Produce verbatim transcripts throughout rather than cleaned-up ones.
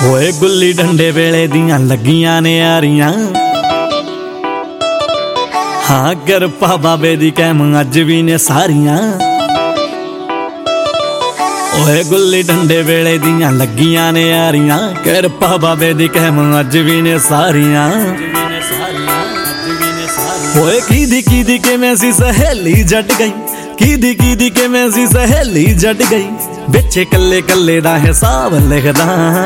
ਹੋਏ ਗੁੱਲੀ ਡੰਡੇ ਵੇਲੇ ਦੀਆਂ ਲੱਗੀਆਂ ਨੇ ਯਾਰੀਆਂ। ਹਾਂ ਕਿਰਪਾ ਬਾਬੇ ਦੀ ਕਹਿਮ ਅੱਜ ਵੀ ਨੇ ਸਾਰੀਆਂ। ਓਏ ਗੁੱਲੀ ਡੰਡੇ ਵੇਲੇ ਦੀਆਂ ਲੱਗੀਆਂ ਨੇ ਯਾਰੀਆਂ। ਕਿਰਪਾ ਬਾਬੇ ਦੀ ਕਹਿਮ ਅੱਜ ਵੀ ਨੇ ਸਾਰੀਆਂ। ਓਏ ਕੀਦੀ ਕੀਦੀ ਕਿਵੇਂ ਸੀ ਸਹੇਲੀ ਜੱਟ ਗਈ। ਕੀਦੀ ਕੀਦੀ ਕਿਵੇਂ ਸੀ ਸਹੇਲੀ ਜੱਟ ਗਈ। ਵਿੱਚ ਕੱਲੇ ਕੱਲੇ ਦਾ ਹਿਸਾਬ ਲਿਖਦਾ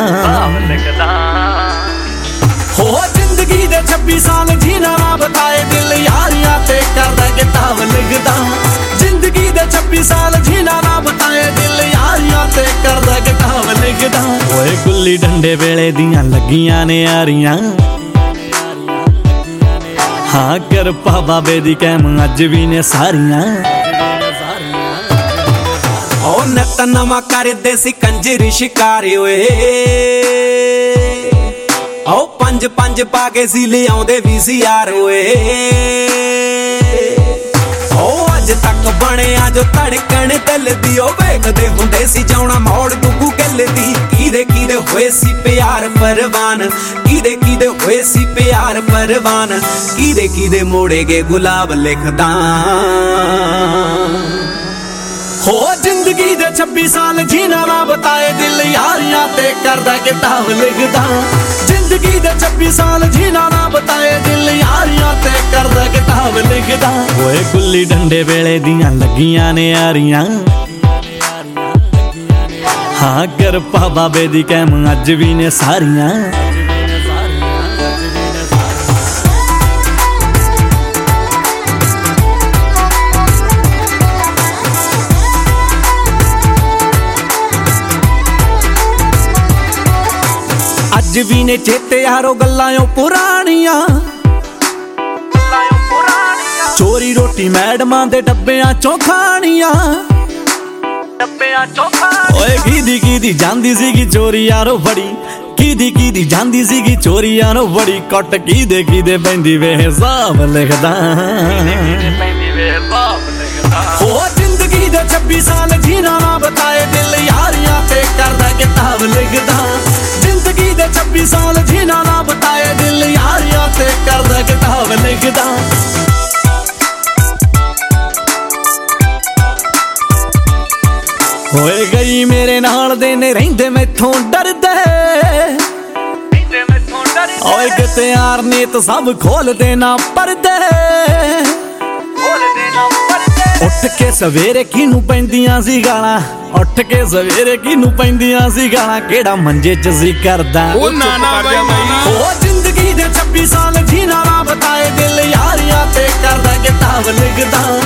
ਹੋ ਜ਼ਿੰਦਗੀ ਦੇ ਛੱਬੀ ਸਾਲ ਜੀਣਾ ਨਾ ਬਤਾਏ ਦਿਲ ਯਾਰੀਆਂ ਤੇ ਕਰਦਾ ਕਿਤਾਬ ਲਿਖਦਾ। ਜ਼ਿੰਦਗੀ ਦੇ ਛੱਬੀ ਸਾਲ ਜੀਣਾ ਨਾ ਬਤਾਏ ਦਿਲ ਯਾਰੀਆਂ ਤੇ ਕਰਦਾ ਕਿਤਾਬ ਲਿਖਦਾ। ਓਏ ਗੁੱਲੀ ਡੰਡੇ ਵੇਲੇ ਦੀਆਂ ਲੱਗੀਆਂ ਨੇ ਯਾਰੀਆਂ। ਹਾਂ ਕਿਰਪਾ ਬਾਬੇ ਦੀ ਕਹਿਮ ਅੱਜ ਵੀ ਨੇ ਸਾਰੀਆਂ। ਓ ਨੱਤ ਨਵਾਂ ਕਰਦੇ ਸੀ ਕੰਜਰੀ ਸ਼ਿਕਾਰੇ ਓਏ। ਓ ਪੰਜ ਪੰਜ ਪਾ ਕੇ ਸੀ ਲਿਆਉਂਦੇ ਵੀ ਸੀ ਯਾਰ ਓਏ। ਓ ਅੱਜ ਤੱਕ ਬਣਿਆ ਜੋ ਧੜਕਣ ਦਿਲ ਦੀ। ਓ ਵੇਖਦੇ ਹੁੰਦੇ ਸੀ ਜਾਉਣਾ ਮੋੜ ਗੁੱਗੂ ਗਿੱਲ ਦੀ। ਕਿਹਦੇ ਕਿਹਦੇ ਹੋਏ ਸੀ ਪਿਆਰ ਪਰਵਾਨ। ਕਿਹਦੇ ਕਿਹਦੇ ਹੋਏ ਸੀ ਪਿਆਰ ਪਰਵਾਨ। ਕਿਹਦੇ ਕਿਹਦੇ ਮੋੜੇ ਗਏ ਗੁਲਾਬ ਲਿਖਦਾ ਹੋ ਜ਼ਿੰਦਗੀ ਦੇ ਛੱਬੀ ਸਾਲ ਜੀਣਾ ਨਾ ਬਤਾਏ ਦਿਲ ਯਾਰੀਆਂ ਤੇ ਕਰਦਾ ਕਿਤਾਬ ਲਿਖਦਾ। ਜ਼ਿੰਦਗੀ ਦੇ ਛੱਬੀ ਸਾਲ ਜੀਣਾ ਨਾ ਬਤਾਏ ਦਿਲ ਯਾਰੀਆਂ ਤੇ ਕਰਦਾ ਕਿਤਾਬ ਲਿਖਦਾ। ਓਏ ਗੁੱਲੀ ਡੰਡੇ ਵੇਲੇ ਦੀਆਂ ਲੱਗੀਆਂ ਨੇ ਯਾਰੀਆਂ। ਹਾਂ ਕਿਰਪਾ ਬਾਬੇ ਦੀ ਕਹਿਮ ਅੱਜ ਵੀ ਨੇ ਸਾਰੀਆਂ। ਅੱਜ ਵੀ ਨੇ ਚੇਤੇ ਯਾਰੋ ਗੱਲਾਂ ਓ ਪੁਰਾਣੀਆਂ। ਚੋਰੀ ਰੋਟੀ ਮੈਡਮਾਂ ਦੇ ਡੱਬਿਆਂ ਚੋਂ ਖਾਣੀਆਂ। ਓਏ ਕੀਦੀ ਕੀਦੀ ਜਾਂਦੀ ਸੀਗੀ ਚੋਰੀ ਯਾਰੋ ਬੜੀ। ਕੀਦੀ ਕੀਦੀ ਜਾਂਦੀ ਸੀਗੀ ਚੋਰੀ ਯਾਰੋ ਬੜੀ। ਕੱਟ ਕੀਦੇ ਕੀਦੇ ਪੈਂਦੀ ਵੇ ਹਿਸਾਬ ਲਿਖਦਾ ਹੋ ਜ਼ਿੰਦਗੀ ਦੇ ਛੱਬੀ ਸਾਲ ਜੀਣਾ ਨਾ ਬਤਾਏ ਦਿਲ ਯਾਰੀਆਂ ਤੇ ਕਰਦਾ ਕਿਤਾਬ ਲਿਖਦਾ। ਜ਼ਿੰਦਗੀ ਦੇ ਛੱਬੀ ਸਾਲ ਜੀਣਾ ਨਾ ਬਤਾਏ ਦਿਲ ਯਾਰੀਆਂ ਤੇ ਕਰਦਾ ਕਿਤਾਬ ਲਿਖਦਾ। ਹੋਏ ਗਈ ਮੇਰੇ ਨਾਲ ਦੇ ਨੇ ਰਹਿੰਦੇ ਮੈਥੋਂ ਡਰਦੇ। ਓਏ ਕਿਤੇ ਯਾਰ ਨੀਤ ਸਭ ਖੋਲਦੇ ਨਾ ਪਰਦੇ। ਉੱਠ ਕੇ ਸਵੇਰੇ ਕਿਹਨੂੰ ਪੈਂਦੀਆਂ ਸੀ ਗਾਲਾਂ। ਉੱਠ ਕੇ ਸਵੇਰੇ ਕਿਹਨੂੰ ਪੈਂਦੀਆਂ ਸੀ ਗਾਲਾਂ। ਕਿਹੜਾ ਮੰਜੇ ਚ ਸੀ ਕਰਦਾ ਉਹ ਨਾ ਨਾ ਉਹ ਜ਼ਿੰਦਗੀ ਦੇ ਛੱਬੀ ਸਾਲ ਜੀਣਾ ਨਾ ਬਤਾਏ ਦਿਲ ਯਾਰੀਆਂ ਤੇ ਕਰਦਾ ਕਿਤਾਬ ਲਿਖਦਾ।